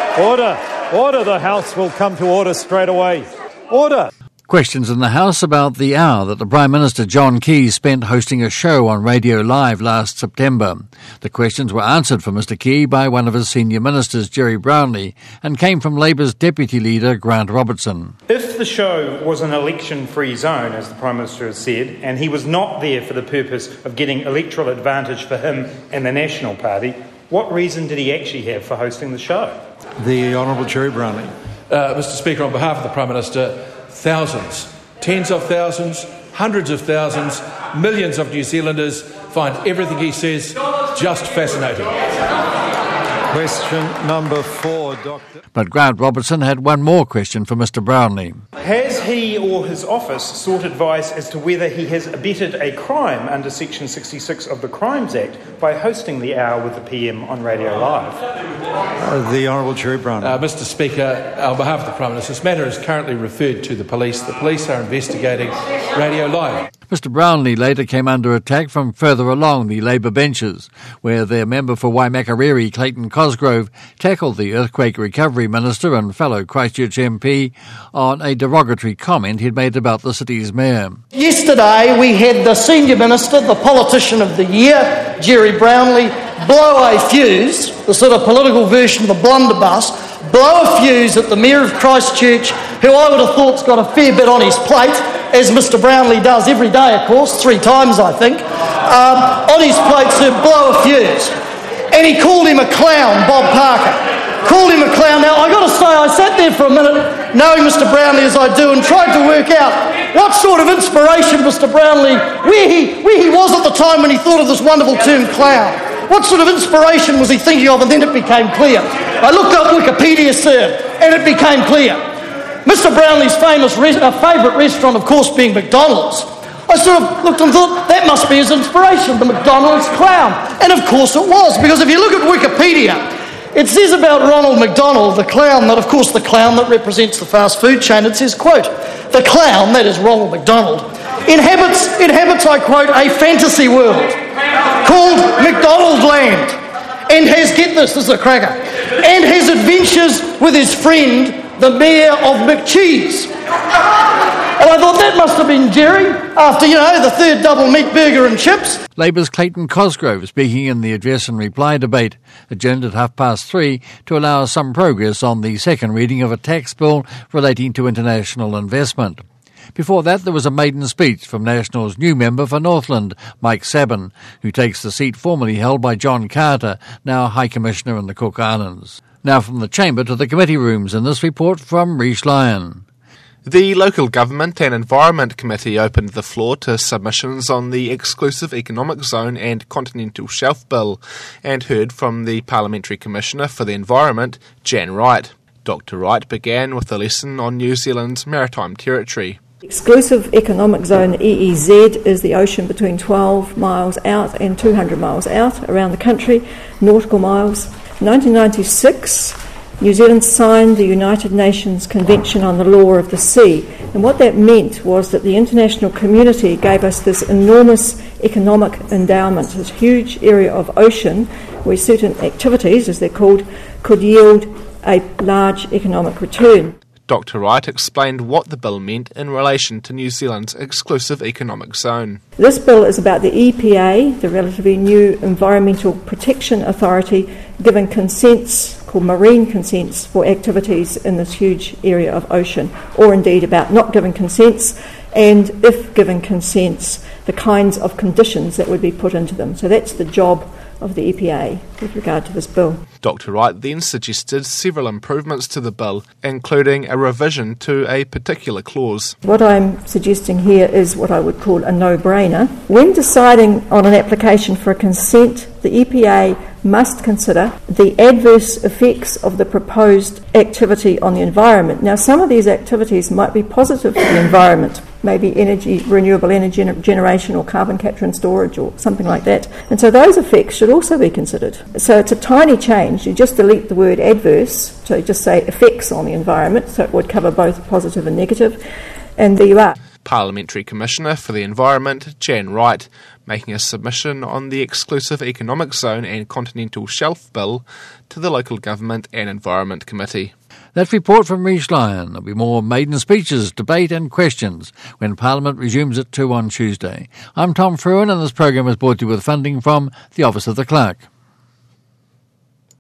Order. Order. The House will come to order straight away. Order. Questions in the House about the hour that the Prime Minister John Key spent hosting a show on Radio Live last September. The questions were answered for Mr Key by one of his senior ministers, Gerry Brownlee, and came from Labour's Deputy Leader, Grant Robertson. If the show was an election-free zone, as the Prime Minister has said, and he was not there for the purpose of getting electoral advantage for him and the National Party, what reason did he actually have for hosting the show? The Honourable Gerry Brownlee. Mr Speaker, on behalf of the Prime Minister, thousands, tens of thousands, hundreds of thousands, millions of New Zealanders find everything he says just fascinating. Question number 4, Dr. But Grant Robertson had one more question for Mr Brownlee. Has he or his office sought advice as to whether he has abetted a crime under Section 66 of the Crimes Act by hosting the hour with the PM on Radio Live? The Honourable Gerry Brownlee. Mr Speaker, on behalf of the Prime Minister, this matter is currently referred to the police. The police are investigating Radio Live. Mr Brownlee later came under attack from further along the Labour benches, where their member for Waimakariri, Clayton Cosgrove, tackled the Earthquake Recovery Minister and fellow Christchurch MP on a derogatory comment he'd made about the city's mayor. Yesterday we had the Senior Minister, the Politician of the Year, Gerry Brownlee, blow a fuse, the sort of political version of the blunderbuss, blow a fuse at the Mayor of Christchurch, who I would have thought's got a fair bit on his plate, as Mr Brownlee does every day, of course, 3 times I think, on his plate to blow a fuse. And he called him a clown, Bob Parker. Called him a clown. Now, I've got to say, I sat there for a minute, knowing Mr Brownlee as I do, and tried to work out what sort of inspiration Mr Brownlee, where he was at the time when he thought of this wonderful term clown. What sort of inspiration was he thinking of? And then it became clear. I looked up Wikipedia, sir, and it became clear. Mr Brownlee's favourite restaurant, of course, being McDonald's. I sort of looked and thought, that must be his inspiration, the McDonald's clown. And of course it was, because if you look at Wikipedia, it says about Ronald McDonald, the clown, that of course the clown that represents the fast food chain, it says, quote, the clown, that is Ronald McDonald, inhabits, I quote, a fantasy world called McDonald Land, and has, get this is a cracker, and has adventures with his friend, the Mayor of McCheese. And I thought that must have been Gerry, after, the third double meat burger and chips. Labour's Clayton Cosgrove speaking in the address and reply debate, adjourned at 3:30 to allow some progress on the second reading of a tax bill relating to international investment. Before that, there was a maiden speech from National's new member for Northland, Mike Sabin, who takes the seat formerly held by John Carter, now High Commissioner in the Cook Islands. Now from the Chamber to the committee rooms in this report from Rhys Lyon. The Local Government and Environment Committee opened the floor to submissions on the Exclusive Economic Zone and Continental Shelf Bill and heard from the Parliamentary Commissioner for the Environment, Jan Wright. Dr Wright began with a lesson on New Zealand's maritime territory. Exclusive Economic Zone EEZ is the ocean between 12 miles out and 200 miles out around the country, nautical miles. 1996, New Zealand signed the United Nations Convention on the Law of the Sea, and what that meant was that the international community gave us this enormous economic endowment, this huge area of ocean where certain activities, as they're called, could yield a large economic return. Dr Wright explained what the bill meant in relation to New Zealand's exclusive economic zone. This bill is about the EPA, the relatively new Environmental Protection Authority, giving consents, called marine consents, for activities in this huge area of ocean, or indeed about not giving consents, and if given consents, the kinds of conditions that would be put into them. So that's the job of the EPA with regard to this bill. Dr Wright then suggested several improvements to the bill, including a revision to a particular clause. What I'm suggesting here is what I would call a no-brainer. When deciding on an application for a consent, the EPA must consider the adverse effects of the proposed activity on the environment. Now, some of these activities might be positive for the environment, maybe renewable energy generation or carbon capture and storage or something like that. And so those effects should also be considered. So it's a tiny change. You just delete the word adverse, so you just say effects on the environment, so it would cover both positive and negative, and there you are. Parliamentary Commissioner for the Environment, Jan Wright, making a submission on the Exclusive Economic Zone and Continental Shelf Bill to the Local Government and Environment Committee. That report from Rhys Lyon. There'll be more maiden speeches, debate and questions when Parliament resumes at 2 on Tuesday. I'm Tom Fruin, and this program is brought to you with funding from the Office of the Clerk.